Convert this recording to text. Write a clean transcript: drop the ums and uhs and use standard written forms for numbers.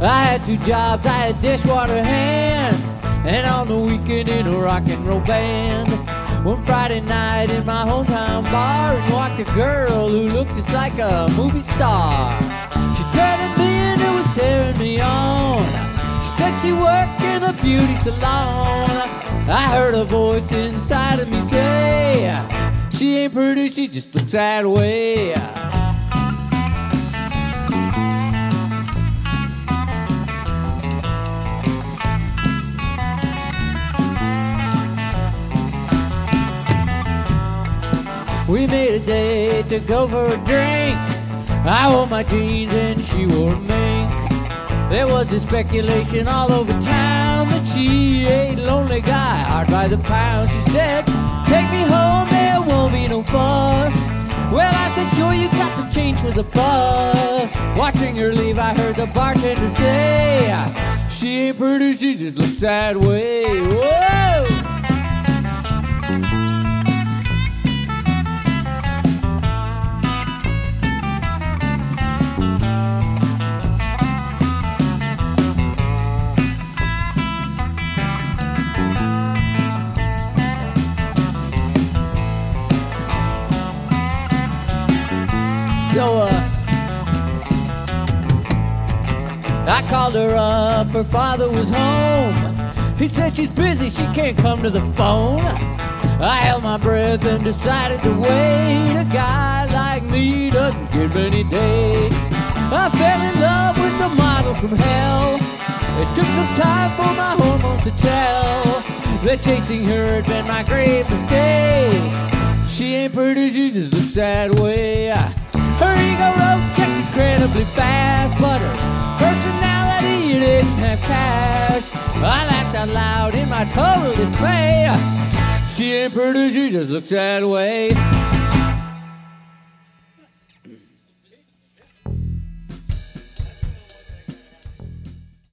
I had two jobs, I had dishwater hands, and on the weekend in a rock and roll band. One Friday night in my hometown bar, and walked a girl who looked just like a movie star. She turned at me and it was tearing me on. She said she worked in a beauty salon. I heard a voice inside of me say, she ain't pretty, she just looks that way. We made a date to go for a drink. I wore my jeans and she wore a mink. There was this speculation all over town that she ate a lonely guy hard by the pound. She said, take me home, there won't be no fuss. Well, I said, sure, you got some change for the bus. Watching her leave, I heard the bartender say, she ain't pretty, she just looks that way. Whoa! So, I called her up, her father was home. He said she's busy, she can't come to the phone. I held my breath and decided to wait. A guy like me doesn't get many days. I fell in love with the model from hell. It took some time for my hormones to tell that chasing her had been my great mistake. She ain't pretty, she just looks that way. Her ego road checked incredibly fast, but her personality didn't have cash. I laughed out loud in my total dismay. She ain't pretty, she just looks that way.